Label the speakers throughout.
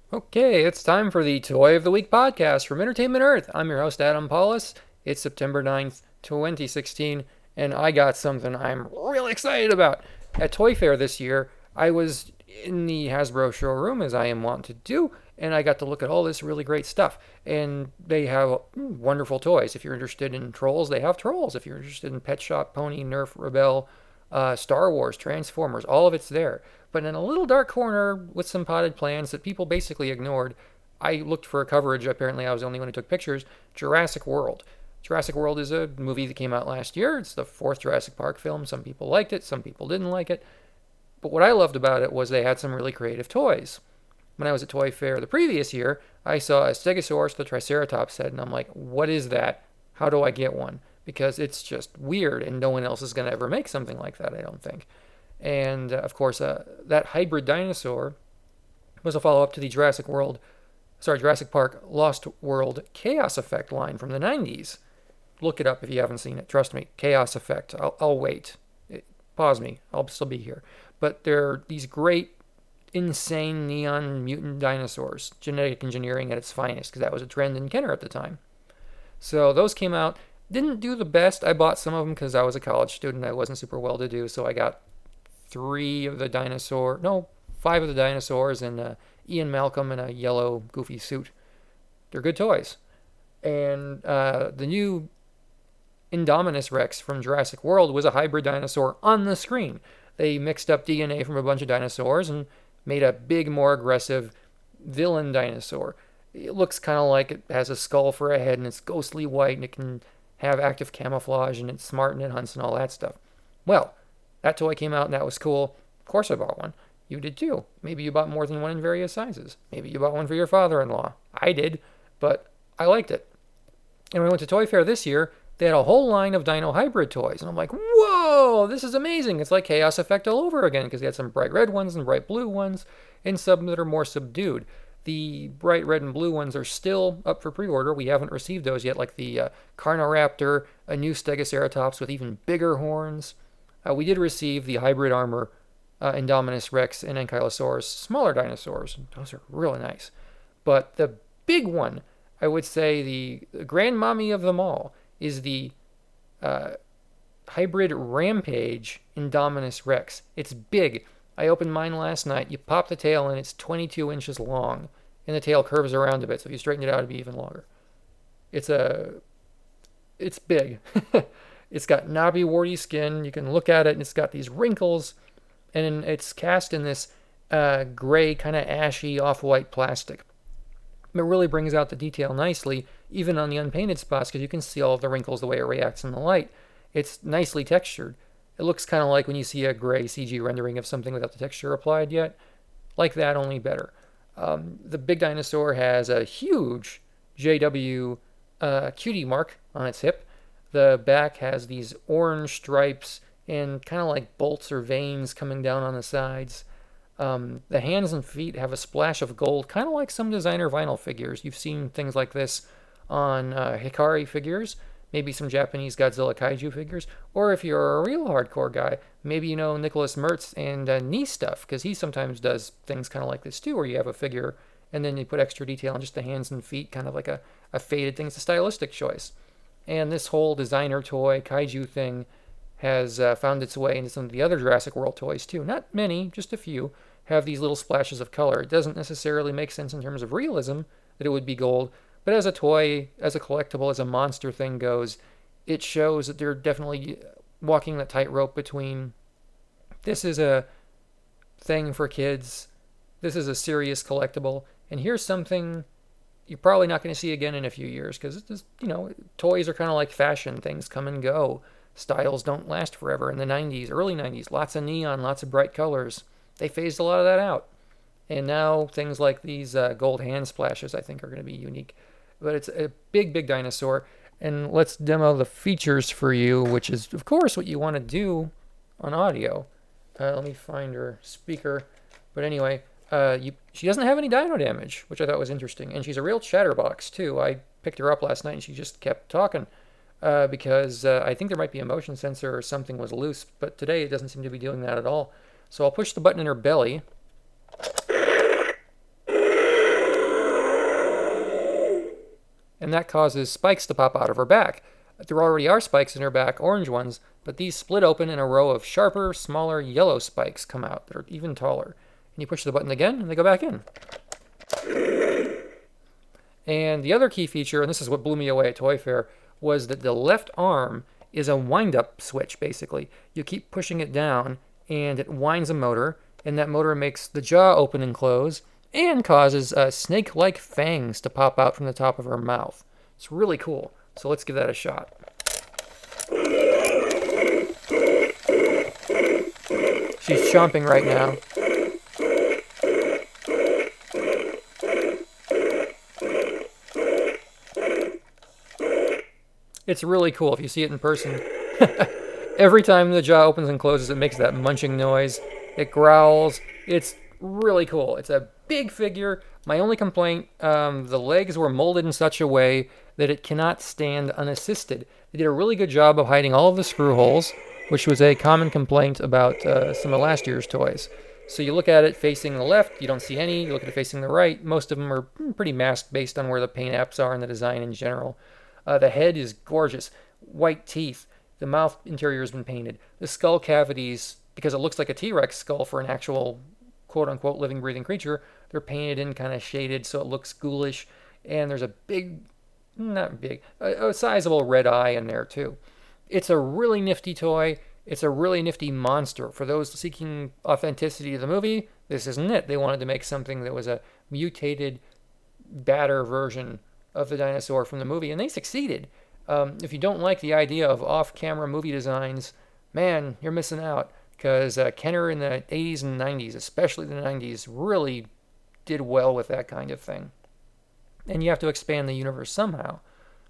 Speaker 1: Okay, it's time for the Toy of the Week podcast from Entertainment Earth. I'm your host, Adam Paulus. It's September 9th, 2016, and I got something I'm really excited about. At Toy Fair this year, I was in the Hasbro showroom, as I am wont to do, and I got to look at all this really great stuff. And they have wonderful toys. If you're interested in trolls, they have trolls. If you're interested in Pet Shop, Pony, Nerf, Rebel, Star Wars, Transformers, all of it's there. But in a little dark corner with some potted plants that people basically ignored, I looked for coverage. Apparently, I was the only one who took pictures. Jurassic World. Jurassic World is a movie that came out last year. It's the fourth Jurassic Park film. Some people liked it, some people didn't like it. But what I loved about it was they had some really creative toys. When I was at Toy Fair the previous year, I saw a Stegosaurus the Triceratops head, and I'm like, what is that? How do I get one? Because it's just weird, and no one else is going to ever make something like that, I don't think. And of course, that hybrid dinosaur was a follow up to the Jurassic Park Lost World Chaos Effect line from the 90s. Look it up if you haven't seen it. Trust me, Chaos Effect. I'll wait. Pause me. I'll still be here. But they're these great, insane neon mutant dinosaurs. Genetic engineering at its finest, because that was a trend in Kenner at the time. So those came out. Didn't do the best. I bought some of them because I was a college student. I wasn't super well to do, so I got five of the dinosaurs, and Ian Malcolm in a yellow goofy suit. They're good toys. And the new Indominus Rex from Jurassic World was a hybrid dinosaur on the screen. They mixed up DNA from a bunch of dinosaurs and made a big, more aggressive villain dinosaur. It looks kind of like it has a skull for a head, and it's ghostly white, and it can have active camouflage, and it's smart, and it hunts, and all that stuff. Well, that toy came out, and that was cool. Of course I bought one. You did too. Maybe you bought more than one in various sizes. Maybe you bought one for your father-in-law. I did, but I liked it. And when I went to Toy Fair this year, they had a whole line of Dino Hybrid toys. And I'm like, whoa, this is amazing. It's like Chaos Effect all over again, because they had some bright red ones and bright blue ones, and some that are more subdued. The bright red and blue ones are still up for pre-order. We haven't received those yet, like the Carnoraptor, a new Stegoceratops with even bigger horns. We did receive the hybrid armor Indominus Rex and Ankylosaurus, smaller dinosaurs. Those are really nice. But the big one, I would say the grandmommy of them all, is the uh, hybrid Rampage Indominus Rex. It's big. I opened mine last night. You pop the tail and it's 22 inches long, and the tail curves around a bit, so if you straighten it out, it'd be even longer. It's a, it's big. It's got knobby, warty skin. You can look at it, and it's got these wrinkles, and it's cast in this gray, kind of ashy, off-white plastic. It really brings out the detail nicely, even on the unpainted spots, because you can see all of the wrinkles, the way it reacts in the light. It's nicely textured. It looks kind of like when you see a gray CG rendering of something without the texture applied yet. Like that, only better. The big dinosaur has a huge JW cutie mark on its hip. The back has these orange stripes and kind of like bolts or veins coming down on the sides. The hands and feet have a splash of gold, kind of like some designer vinyl figures. You've seen things like this on Hikari figures, maybe some Japanese Godzilla kaiju figures, or if you're a real hardcore guy, maybe you know Nicholas Mertz and knee stuff, because he sometimes does things kind of like this too, where you have a figure and then you put extra detail on just the hands and feet, kind of like a faded thing. It's a stylistic choice. And this whole designer toy kaiju thing has found its way into some of the other Jurassic World toys too. Not many, just a few, have these little splashes of color. It doesn't necessarily make sense in terms of realism that it would be gold, but as a toy, as a collectible, as a monster thing goes, it shows that they're definitely walking that tightrope between this is a thing for kids, this is a serious collectible, and here's something you're probably not going to see again in a few years, because it's just, toys are kind of like fashion. Things come and go. Styles don't last forever. In the 90s, early 90s, lots of neon, lots of bright colors. They phased a lot of that out. And now things like these gold hand splashes, I think, are going to be unique. But it's a big, big dinosaur. And let's demo the features for you, which is, of course, what you want to do on audio. Let me find her speaker. But anyway, she doesn't have any dino damage, which I thought was interesting. And she's a real chatterbox, too. I picked her up last night, and she just kept talking. Because I think there might be a motion sensor or something was loose. But today it doesn't seem to be doing that at all. So I'll push the button in her belly. and that causes spikes to pop out of her back. There already are spikes in her back, orange ones, but these split open and a row of sharper, smaller yellow spikes come out that are even taller. And you push the button again, and they go back in. And the other key feature, and this is what blew me away at Toy Fair, was that the left arm is a wind-up switch, basically. You keep pushing it down, and it winds a motor, and that motor makes the jaw open and close, and causes snake-like fangs to pop out from the top of her mouth. It's really cool. So let's give that a shot. She's chomping right now. It's really cool if you see it in person. Every time the jaw opens and closes, it makes that munching noise. It growls. It's really cool. It's a big figure. My only complaint, the legs were molded in such a way that it cannot stand unassisted. They did a really good job of hiding all of the screw holes, which was a common complaint about some of last year's toys. So you look at it facing the left, you don't see any. You look at it facing the right, most of them are pretty masked based on where the paint apps are and the design in general. The head is gorgeous. White teeth. The mouth interior has been painted. The skull cavities, because it looks like a T-Rex skull for an actual quote-unquote living, breathing creature, they're painted in kind of shaded so it looks ghoulish. And there's a big, not big, a sizable red eye in there too. It's a really nifty toy. It's a really nifty monster. For those seeking authenticity of the movie, this isn't it. They wanted to make something that was a mutated, badder version of the dinosaur from the movie, and they succeeded. If you don't like the idea of off-camera movie designs, man, you're missing out, because Kenner in the 80s and 90s, especially the 90s, really did well with that kind of thing. And you have to expand the universe somehow.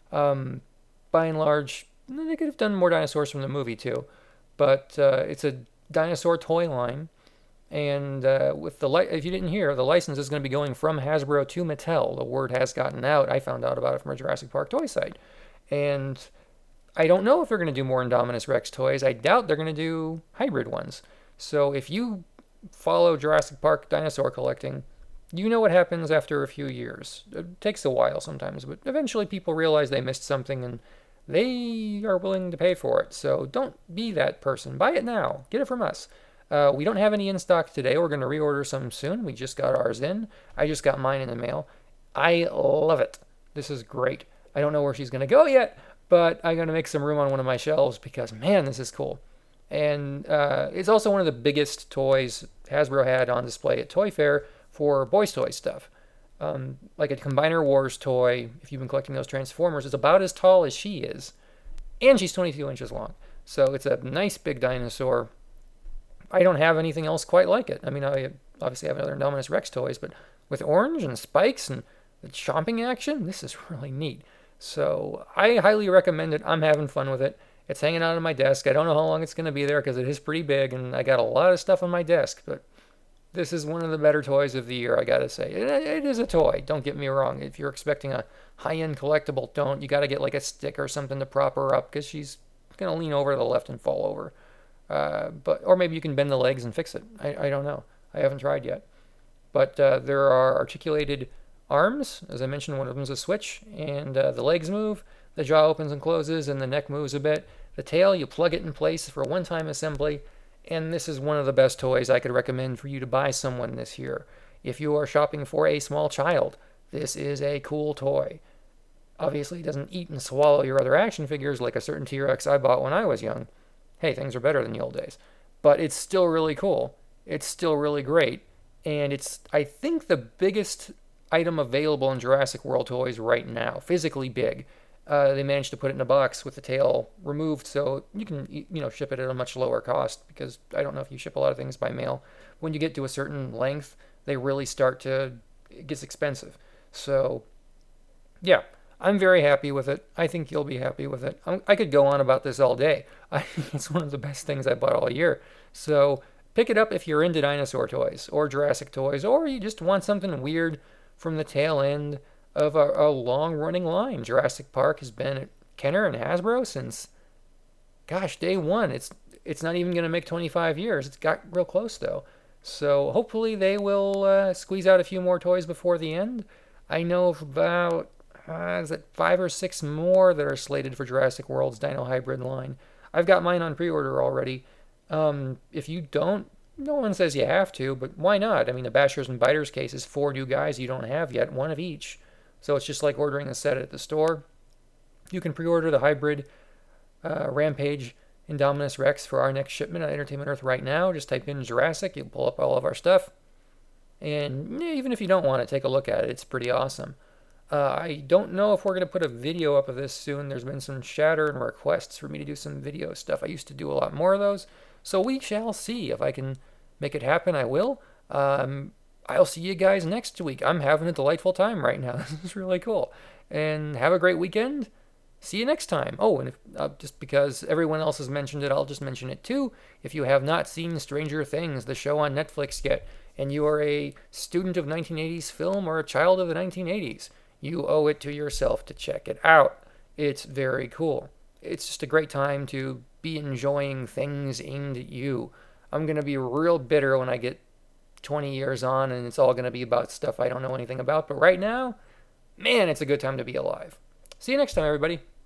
Speaker 1: By and large, they could have done more dinosaurs from the movie too, but it's a dinosaur toy line. And with the if you didn't hear, the license is going to be going from Hasbro to Mattel. The word has gotten out. I found out about it from a Jurassic Park toy site. And I don't know if they're going to do more Indominus Rex toys. I doubt they're going to do hybrid ones. So if you follow Jurassic Park dinosaur collecting, you know what happens after a few years. It takes a while sometimes, but eventually people realize they missed something and they are willing to pay for it. So don't be that person. Buy it now. Get it from us. We don't have any in stock today. We're going to reorder some soon. We just got ours in. I just got mine in the mail. I love it. This is great. I don't know where she's going to go yet, but I'm going to make some room on one of my shelves because, man, this is cool. And it's also one of the biggest toys Hasbro had on display at Toy Fair for Boys Toy stuff. Like a Combiner Wars toy, if you've been collecting those Transformers, it's about as tall as she is. And she's 22 inches long. So it's a nice big dinosaur. I don't have anything else quite like it. I mean, I obviously have other Indominus Rex toys, but with orange and spikes and the chomping action, this is really neat. So I highly recommend it. I'm having fun with it. It's hanging out on my desk. I don't know how long it's going to be there because it is pretty big, and I got a lot of stuff on my desk, but this is one of the better toys of the year, I got to say. It is a toy, don't get me wrong. If you're expecting a high-end collectible, don't. You got to get like a stick or something to prop her up because she's going to lean over to the left and fall over. Or maybe you can bend the legs and fix it. I don't know. I haven't tried yet. But there are articulated arms. As I mentioned, one of them is a switch, and the legs move. The jaw opens and closes, and the neck moves a bit. The tail, you plug it in place for a one-time assembly, and this is one of the best toys I could recommend for you to buy someone this year. If you are shopping for a small child, this is a cool toy. Obviously, it doesn't eat and swallow your other action figures like a certain T-Rex I bought when I was young. Hey, things are better than the old days. But it's still really cool. It's still really great. And it's, I think, the biggest item available in Jurassic World toys right now. Physically big. They managed to put it in a box with the tail removed so you can, ship it at a much lower cost, because I don't know if you ship a lot of things by mail. When you get to a certain length, they really it gets expensive. So, yeah. I'm very happy with it. I think you'll be happy with it. I could go on about this all day. I think it's one of the best things I bought all year. So pick it up if you're into dinosaur toys or Jurassic toys, or you just want something weird from the tail end of a long-running line. Jurassic Park has been at Kenner and Hasbro since, day one. It's not even going to make 25 years. It's got real close, though. So hopefully they will squeeze out a few more toys before the end. I know of about is it 5 or 6 more that are slated for Jurassic World's Dino Hybrid line. I've got mine on pre-order already. If you don't, no one says you have to, but why not? I mean, the Bashers and Biters case is 4 new guys you don't have yet, one of each. So it's just like ordering a set at the store. You can pre-order the Hybrid Rampage Indominus Rex for our next shipment on Entertainment Earth right now. Just type in Jurassic, you'll pull up all of our stuff. And even if you don't want it, take a look at it. It's pretty awesome. I don't know if we're going to put a video up of this soon. There's been some chatter and requests for me to do some video stuff. I used to do a lot more of those. So we shall see. If I can make it happen, I will. I'll see you guys next week. I'm having a delightful time right now. This is really cool. And have a great weekend. See you next time. Oh, and if, just because everyone else has mentioned it, I'll just mention it too. If you have not seen Stranger Things, the show on Netflix yet, and you are a student of 1980s film or a child of the 1980s, you owe it to yourself to check it out. It's very cool. It's just a great time to be enjoying things aimed at you. I'm going to be real bitter when I get 20 years on and it's all going to be about stuff I don't know anything about. But right now, man, it's a good time to be alive. See you next time, everybody.